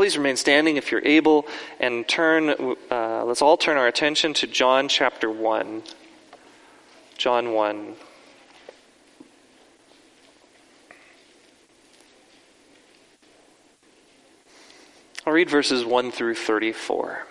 please remain standing if you're able, and let's all turn our attention to John chapter 1. John 1. I'll read verses 1 through 34.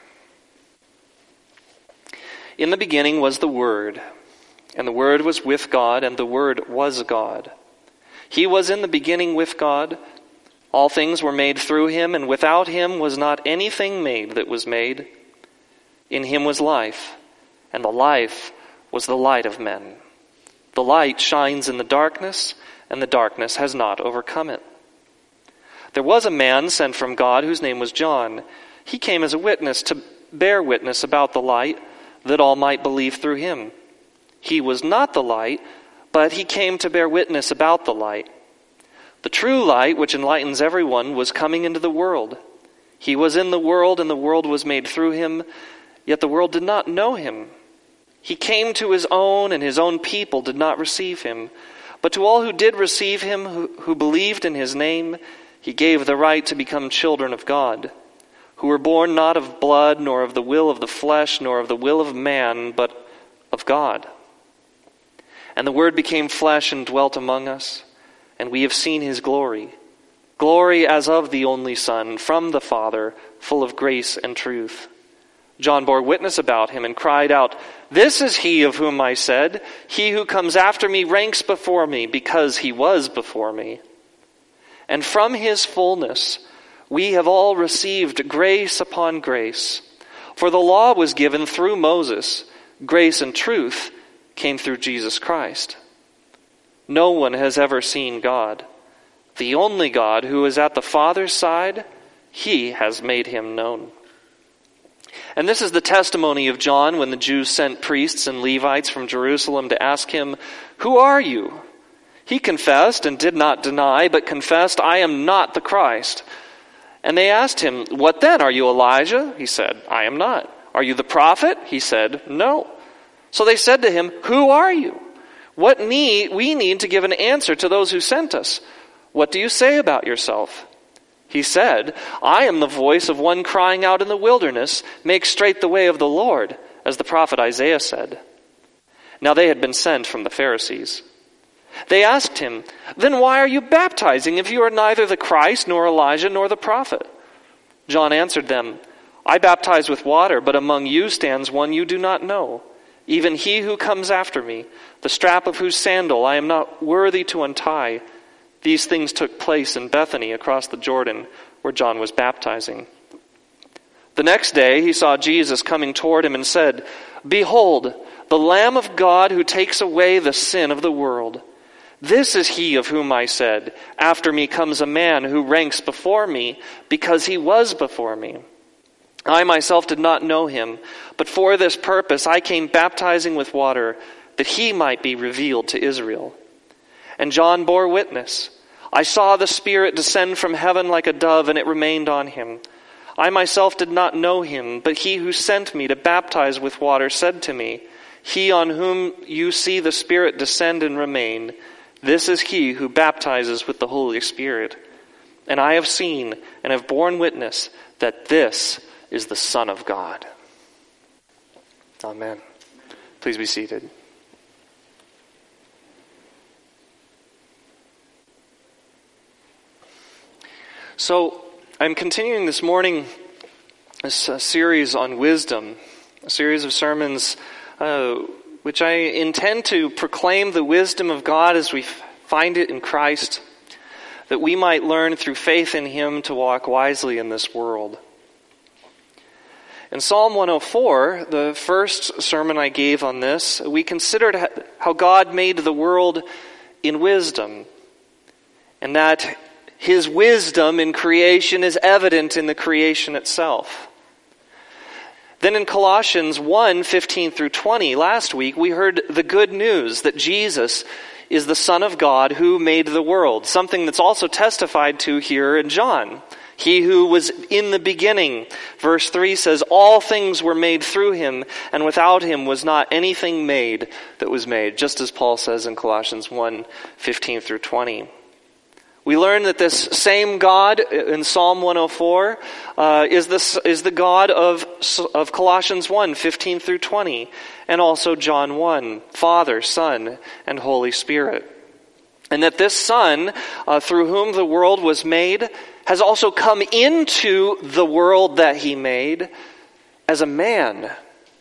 In the beginning was the Word, and the Word was with God, and the Word was God. He was in the beginning with God. All things were made through him, and without him was not anything made that was made. In him was life, and the life was the light of men. The light shines in the darkness, and the darkness has not overcome it. There was a man sent from God whose name was John. He came as a witness to bear witness about the light, that all might believe through him. He was not the light, but he came to bear witness about the light. The true light, which enlightens everyone, was coming into the world. He was in the world, and the world was made through him, yet the world did not know him. He came to his own, and his own people did not receive him. But to all who did receive him, who believed in his name, he gave the right to become children of God, who were born not of blood, nor of the will of the flesh, nor of the will of man, but of God. And the Word became flesh and dwelt among us, and we have seen his glory, glory as of the only Son, from the Father, full of grace and truth. John bore witness about him and cried out, "This is he of whom I said, 'He who comes after me ranks before me, because he was before me.' And from his fullness we have all received grace upon grace. For the law was given through Moses, grace and truth came through Jesus Christ. No one has ever seen God. The only God who is at the Father's side, he has made him known." And this is the testimony of John when the Jews sent priests and Levites from Jerusalem to ask him, "Who are you?" He confessed and did not deny, but confessed, "I am not the Christ." And they asked him, "What then? Are you Elijah?" He said, "I am not." "Are you the prophet?" He said, "No." So they said to him, "Who are you? We need to give an answer to those who sent us. What do you say about yourself?" He said, "I am the voice of one crying out in the wilderness, 'Make straight the way of the Lord,' as the prophet Isaiah said." Now they had been sent from the Pharisees. They asked him, "Then why are you baptizing if you are neither the Christ, nor Elijah, nor the prophet?" John answered them, "I baptize with water, but among you stands one you do not know, even he who comes after me, the strap of whose sandal I am not worthy to untie." These things took place in Bethany across the Jordan, where John was baptizing. The next day he saw Jesus coming toward him and said, "Behold, the Lamb of God who takes away the sin of the world. This is he of whom I said, 'After me comes a man who ranks before me, because he was before me.' I myself did not know him, but for this purpose I came baptizing with water, that he might be revealed to Israel." And John bore witness, "I saw the Spirit descend from heaven like a dove, and it remained on him. I myself did not know him, but he who sent me to baptize with water said to me, 'He on whom you see the Spirit descend and remain, this is he who baptizes with the Holy Spirit.' And I have seen and have borne witness that this is the Son of God." Amen. Please be seated. So, I'm continuing this morning this series on wisdom, a series of sermons which I intend to proclaim the wisdom of God as we find it in Christ, that we might learn through faith in him to walk wisely in this world. In Psalm 104, the first sermon I gave on this, we considered how God made the world in wisdom, and that his wisdom in creation is evident in the creation itself. Then in Colossians 1:15 through 20, last week, we heard the good news that Jesus is the Son of God who made the world, something that's also testified to here in John. He who was in the beginning, verse 3 says, "All things were made through him, and without him was not anything made that was made," just as Paul says in Colossians 1:15 through 20. We learn that this same God in Psalm 104 is the God of Colossians 1, 15 through 20, and also John 1, Father, Son, and Holy Spirit. And that this Son, through whom the world was made, has also come into the world that he made as a man.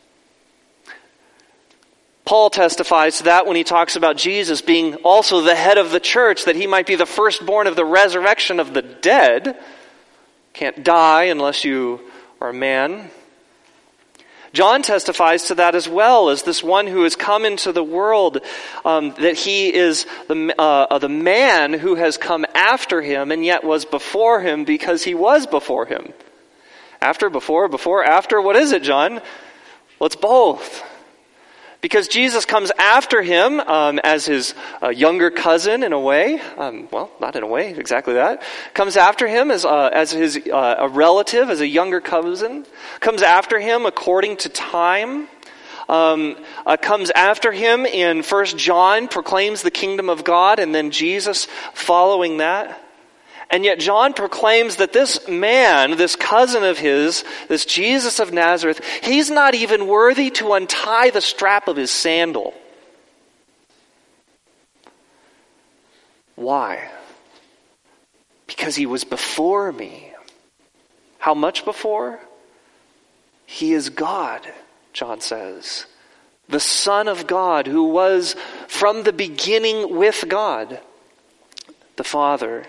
Paul testifies to that when he talks about Jesus being also the head of the church, that he might be the firstborn of the resurrection of the dead. Can't die unless you are a man. John testifies to that as well, as this one who has come into the world, that he is the man who has come after him and yet was before him because he was before him. After, before, after, what is it, John? Well, it's both. Because Jesus comes after him as his younger cousin in a way. Well, not in a way, exactly that. Comes after him as his a relative, as a younger cousin. Comes after him according to time. Comes after him in 1 John, proclaims the kingdom of God, and then Jesus following that. And yet John proclaims that this man, this cousin of his, this Jesus of Nazareth, he's not even worthy to untie the strap of his sandal. Why? Because he was before me. How much before? He is God, John says. The Son of God, who was from the beginning with God, the Father.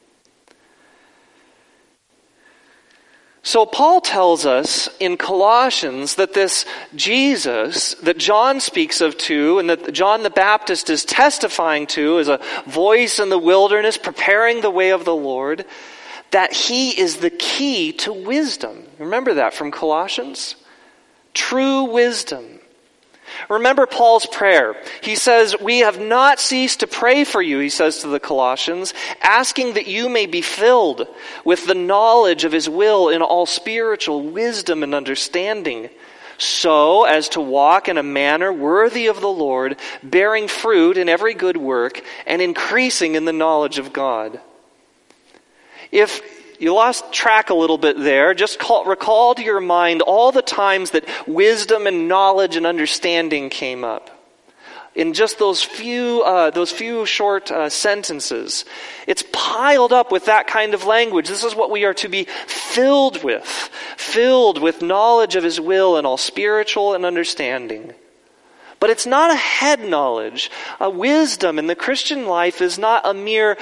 So Paul tells us in Colossians that this Jesus that John speaks of too, and that John the Baptist is testifying to as a voice in the wilderness, preparing the way of the Lord, that he is the key to wisdom. Remember that from Colossians? True wisdom. Remember Paul's prayer. He says, "We have not ceased to pray for you," he says to the Colossians, "asking that you may be filled with the knowledge of his will in all spiritual wisdom and understanding, so as to walk in a manner worthy of the Lord, bearing fruit in every good work and increasing in the knowledge of God." If you lost track a little bit there, just recall to your mind all the times that wisdom and knowledge and understanding came up. In just those few short sentences. It's piled up with that kind of language. This is what we are to be filled with knowledge of his will and all spiritual and understanding. But it's not a head knowledge. Wisdom in the Christian life is not a mere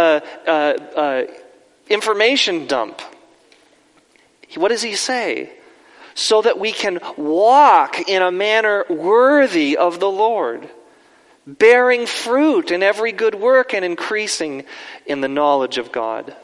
information dump. What does he say? So that we can walk in a manner worthy of the Lord, bearing fruit in every good work and increasing in the knowledge of God.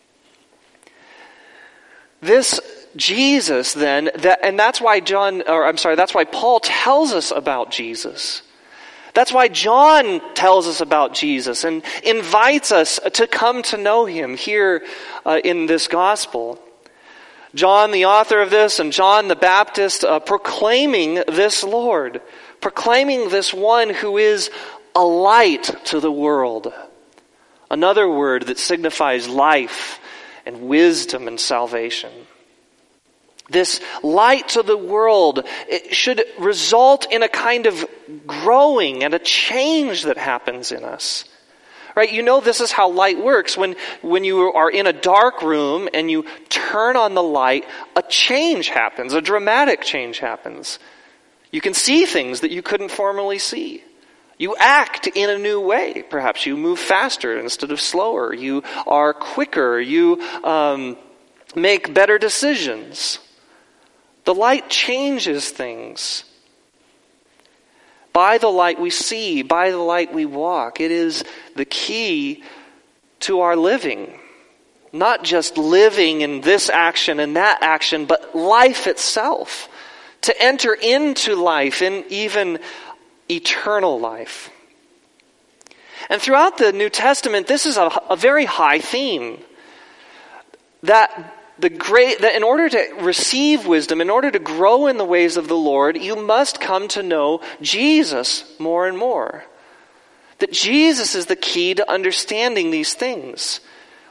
This Jesus then, that's why Paul tells us about Jesus. That's why John tells us about Jesus and invites us to come to know him here in this gospel. John, the author of this, and John the Baptist proclaiming this Lord, proclaiming this one who is a light to the world. Another word that signifies life and wisdom and salvation. This light to the world, it should result in a kind of growing and a change that happens in us. Right? You know this is how light works. When you are in a dark room and you turn on the light, a change happens, a dramatic change happens. You can see things that you couldn't formerly see. You act in a new way. Perhaps you move faster instead of slower. You are quicker. You make better decisions. The light changes things. By the light we see, by the light we walk. It is the key to our living. Not just living in this action and that action, but life itself. To enter into life, and even eternal life. And throughout the New Testament, this is a very high theme. That in order to receive wisdom, in order to grow in the ways of the Lord, you must come to know Jesus more and more. That Jesus is the key to understanding these things.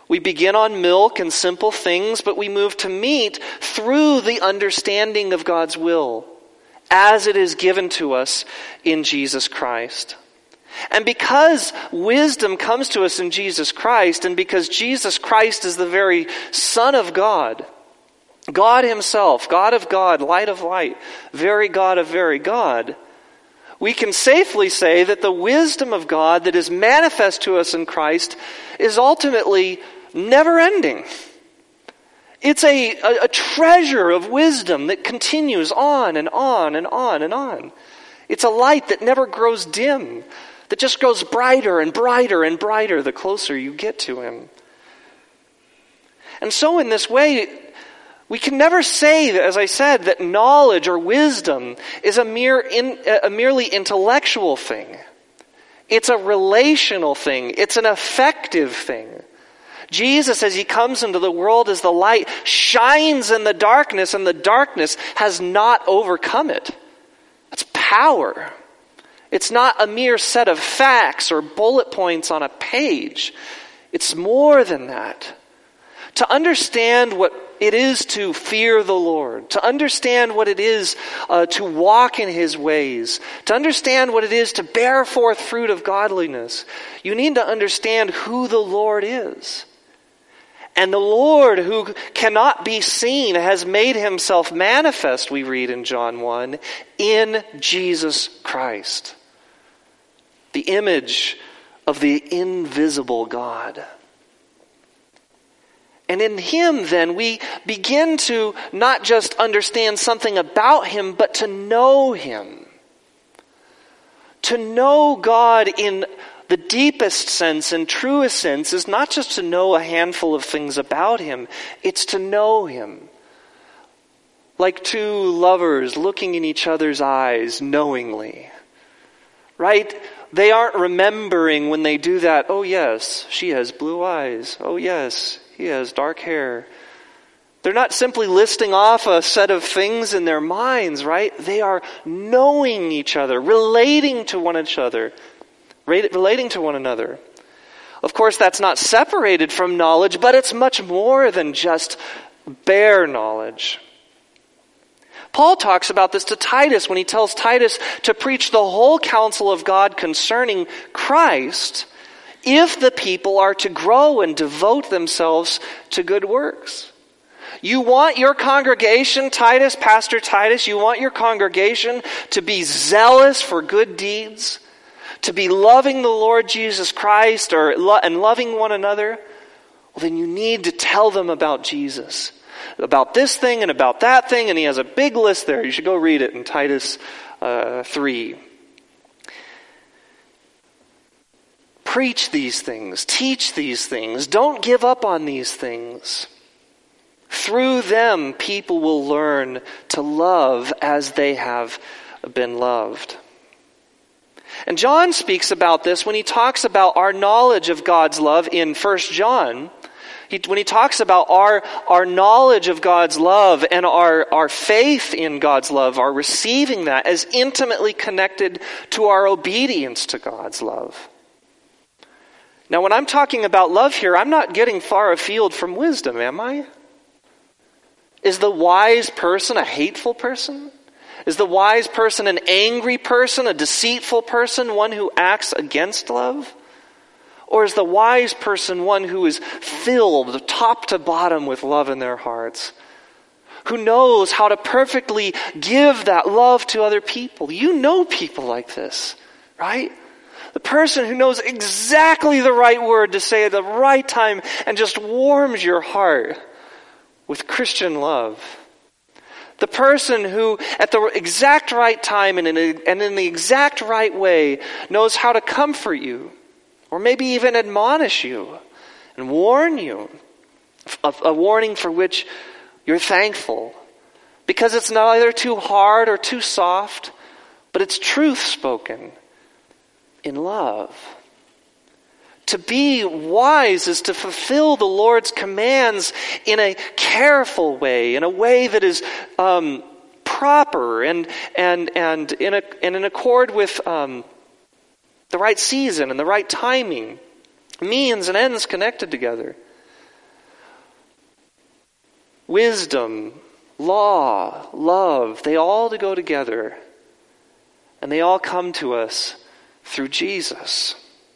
We begin on milk and simple things, but we move to meat through the understanding of God's will as it is given to us in Jesus Christ. And because wisdom comes to us in Jesus Christ, and because Jesus Christ is the very Son of God, God himself, God of God, light of light, very God of very God, we can safely say that the wisdom of God that is manifest to us in Christ is ultimately never ending. It's a treasure of wisdom that continues on and on and on and on. It's a light that never grows dim, that just grows brighter and brighter and brighter the closer you get to him. And so in this way, we can never say, as I said, that knowledge or wisdom is a merely intellectual thing. It's a relational thing. It's an affective thing. Jesus, as he comes into the world as the light, shines in the darkness, and the darkness has not overcome it. That's power. It's not a mere set of facts or bullet points on a page. It's more than that. To understand what it is to fear the Lord, to understand what it is to walk in his ways, to understand what it is to bear forth fruit of godliness, you need to understand who the Lord is. And the Lord, who cannot be seen, has made himself manifest, we read in John 1, in Jesus Christ, the image of the invisible God. And in him, then, we begin to not just understand something about him, but to know him. To know God in the deepest sense and truest sense is not just to know a handful of things about him, it's to know him. Like two lovers looking in each other's eyes knowingly. Right? They aren't remembering when they do that, oh yes, she has blue eyes. Oh yes, he has dark hair. They're not simply listing off a set of things in their minds, right? They are knowing each other, relating to one another. Of course, that's not separated from knowledge, but it's much more than just bare knowledge. Paul talks about this to Titus when he tells Titus to preach the whole counsel of God concerning Christ if the people are to grow and devote themselves to good works. You want your congregation, Titus, Pastor Titus, you want your congregation to be zealous for good deeds, to be loving the Lord Jesus Christ and loving one another, well, then you need to tell them about Jesus. About this thing and about that thing, and he has a big list there. You should go read it in Titus 3. Preach these things. Teach these things. Don't give up on these things. Through them, people will learn to love as they have been loved. And John speaks about this when he talks about our knowledge of God's love in 1 John. When he talks about our knowledge of God's love and our faith in God's love, our receiving that as intimately connected to our obedience to God's love. Now, when I'm talking about love here, I'm not getting far afield from wisdom, am I? Is the wise person a hateful person? Is the wise person an angry person, a deceitful person, one who acts against love? Or is the wise person one who is filled top to bottom with love in their hearts? Who knows how to perfectly give that love to other people? You know people like this, right? The person who knows exactly the right word to say at the right time and just warms your heart with Christian love. The person who at the exact right time and in the exact right way knows how to comfort you, or maybe even admonish you and warn you, a warning for which you're thankful, because it's neither too hard or too soft, but it's truth spoken in love. To be wise is to fulfill the Lord's commands in a careful way, in a way that is proper and in accord with the right season and the right timing, means and ends connected together. wisdom, law, love, they all go together. And they all come to us through Jesus.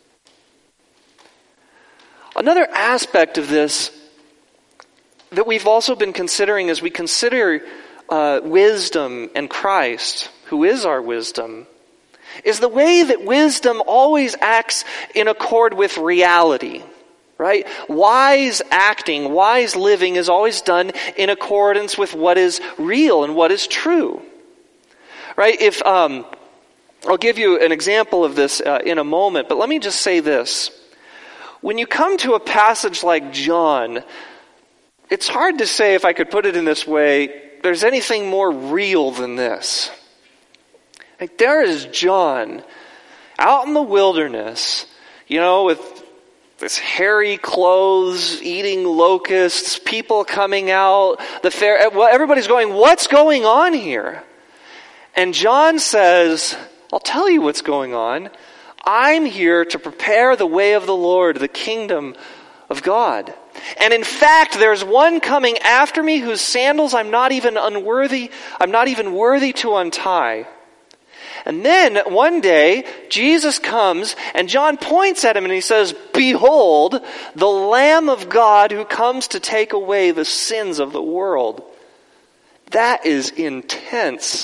Another aspect of this that we've also been considering as we consider wisdom and Christ, who is our wisdom, is the way that wisdom always acts in accord with reality, right? Wise acting, wise living is always done in accordance with what is real and what is true, right? If I'll give you an example of this in a moment, but let me just say this. When you come to a passage like John, it's hard to say, if I could put it in this way, there's anything more real than this. Like, there is John out in the wilderness, with this hairy clothes, eating locusts, people coming out, everybody's going, what's going on here? And John says, I'll tell you what's going on. I'm here to prepare the way of the Lord, the kingdom of God. And in fact, there's one coming after me whose sandals I'm not even worthy to untie. And then one day, Jesus comes and John points at him and he says, behold, the Lamb of God who comes to take away the sins of the world. That is intense.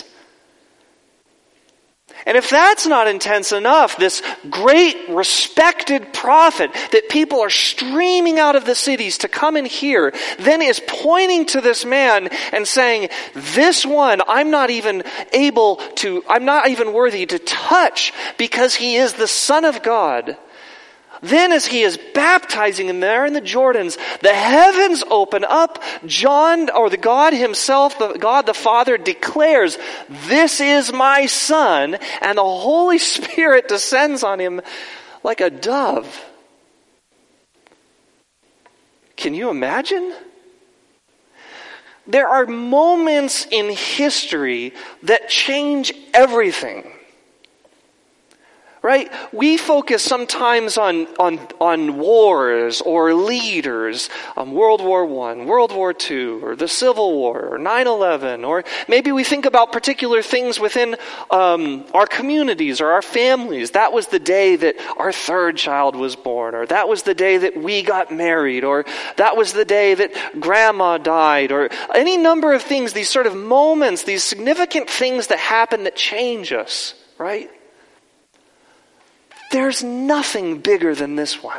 And if that's not intense enough, this great respected prophet that people are streaming out of the cities to come and hear, then is pointing to this man and saying, this one I'm not even worthy to touch because he is the Son of God. Then as he is baptizing him there in the Jordans, the heavens open up. God himself, God the Father, declares, this is my Son, and the Holy Spirit descends on him like a dove. Can you imagine? There are moments in history that change everything. Right? We focus sometimes on wars or leaders, World War I, World War II, or the Civil War, or 9/11, or maybe we think about particular things within our communities or our families. That was the day that our third child was born, or that was the day that we got married, or that was the day that grandma died, or any number of things, these sort of moments, these significant things that happen that change us, right? There's nothing bigger than this one.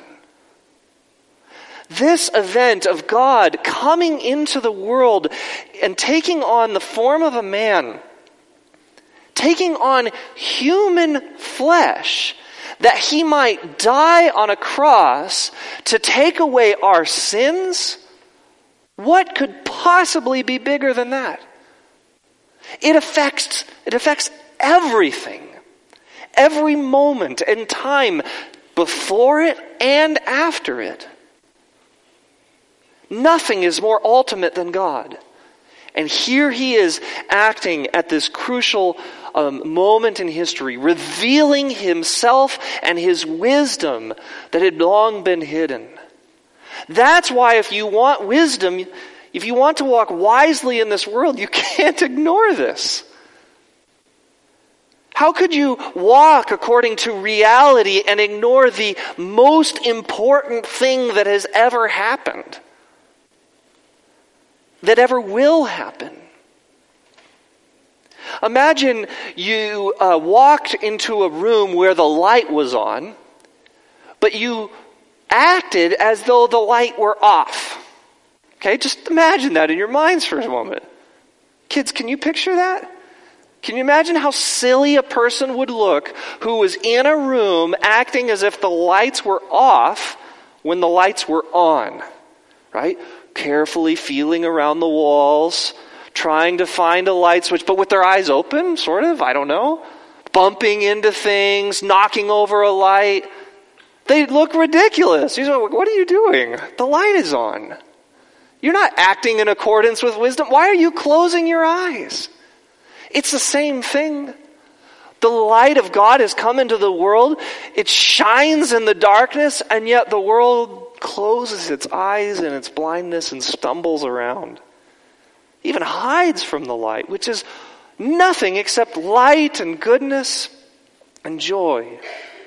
This event of God coming into the world and taking on the form of a man, taking on human flesh, that he might die on a cross to take away our sins. What could possibly be bigger than that? It affects everything. Every moment in time before it and after it. Nothing is more ultimate than God. And here he is acting at this crucial moment in history, revealing himself and his wisdom that had long been hidden. That's why if you want wisdom, if you want to walk wisely in this world, you can't ignore this. How could you walk according to reality and ignore the most important thing that has ever happened? That ever will happen? Imagine you walked into a room where the light was on, but you acted as though the light were off. Okay, just imagine that in your minds for a moment. Kids, can you picture that? Can you imagine how silly a person would look who was in a room acting as if the lights were off when the lights were on, right? Carefully feeling around the walls, trying to find a light switch, but with their eyes open, sort of, I don't know. Bumping into things, knocking over a light. They look ridiculous. You say, what are you doing? The light is on. You're not acting in accordance with wisdom. Why are you closing your eyes? It's the same thing. The light of God has come into the world. It shines in the darkness, and yet the world closes its eyes in its blindness and stumbles around. hides from the light, which is nothing except light and goodness and joy.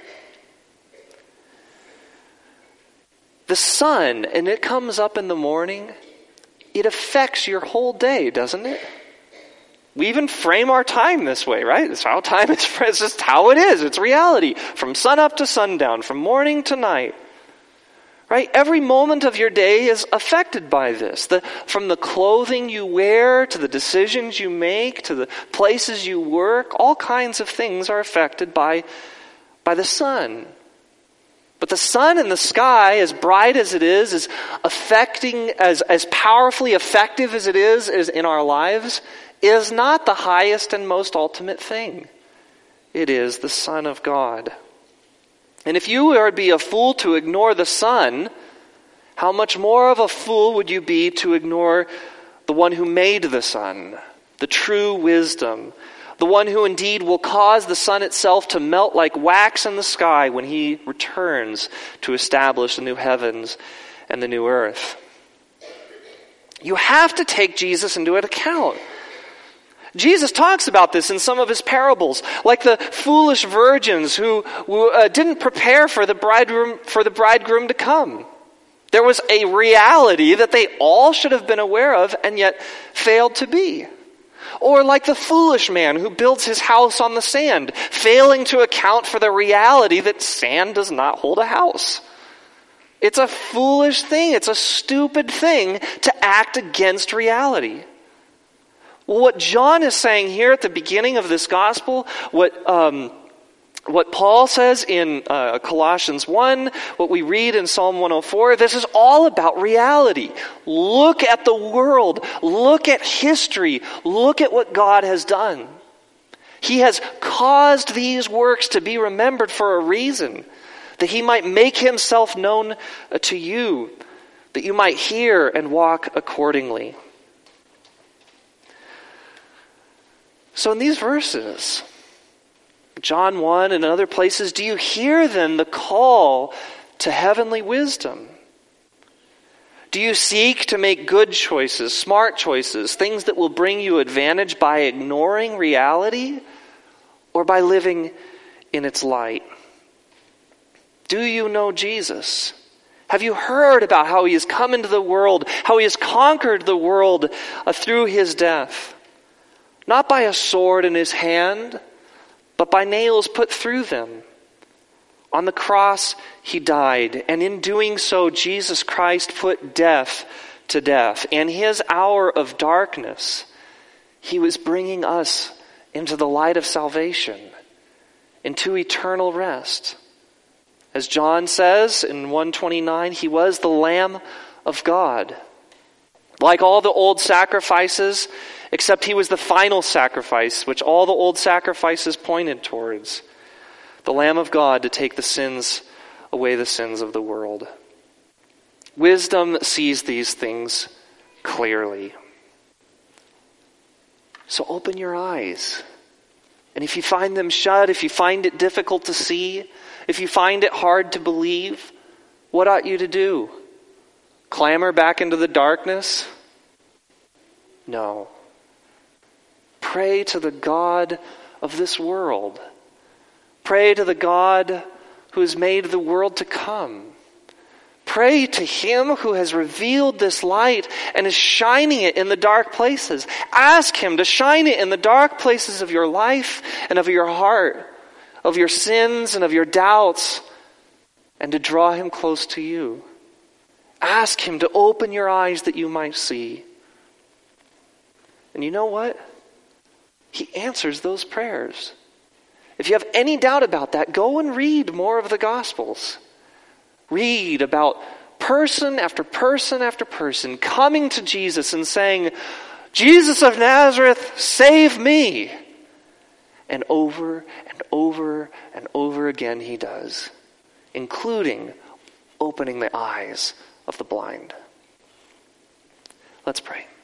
The sun, and it comes up in the morning, it affects your whole day, doesn't it? We even frame our time this way, right? It's how time is. It's just how it is. It's reality. From sun up to sundown, from morning to night. Right? Every moment of your day is affected by this. From the clothing you wear, to the decisions you make, to the places you work, all kinds of things are affected by the sun. But the sun in the sky, as bright as it is affecting, as powerfully effective as it is in our lives, is not the highest and most ultimate thing. It is the Son of God. And if you were to be a fool to ignore the sun, how much more of a fool would you be to ignore the one who made the sun, the true wisdom, the one who indeed will cause the sun itself to melt like wax in the sky when he returns to establish the new heavens and the new earth. You have to take Jesus into account. Jesus talks about this in some of his parables, like the foolish virgins who didn't prepare for the bridegroom to come. There was a reality that they all should have been aware of and yet failed to be. Or like the foolish man who builds his house on the sand, failing to account for the reality that sand does not hold a house. It's a foolish thing. It's a stupid thing to act against reality. Well, what John is saying here at the beginning of this gospel, what Paul says in Colossians 1, what we read in Psalm 104, this is all about reality. Look at the world. Look at history. Look at what God has done. He has caused these works to be remembered for a reason, that he might make himself known to you, that you might hear and walk accordingly. So in these verses, John 1 and other places, do you hear then the call to heavenly wisdom? Do you seek to make good choices, smart choices, things that will bring you advantage by ignoring reality or by living in its light? Do you know Jesus? Have you heard about how he has come into the world, how he has conquered the world through his death? Not by a sword in his hand, but by nails put through them. On the cross, he died, and in doing so, Jesus Christ put death to death. In his hour of darkness, he was bringing us into the light of salvation, into eternal rest. As John says in 1:29, he was the Lamb of God. Like all the old sacrifices, except he was the final sacrifice, which all the old sacrifices pointed towards. The Lamb of God to take away the sins of the world. Wisdom sees these things clearly. So open your eyes. And if you find them shut, if you find it difficult to see, if you find it hard to believe, what ought you to do? Clamber back into the darkness? No. Pray to the God of this world. Pray to the God who has made the world to come. Pray to him who has revealed this light and is shining it in the dark places. Ask him to shine it in the dark places of your life and of your heart, of your sins and of your doubts, and to draw him close to you. Ask him to open your eyes that you might see. And you know what? He answers those prayers. If you have any doubt about that, go and read more of the Gospels. Read about person after person after person coming to Jesus and saying, Jesus of Nazareth, save me. And over and over and over again he does, including opening the eyes of the blind. Let's pray.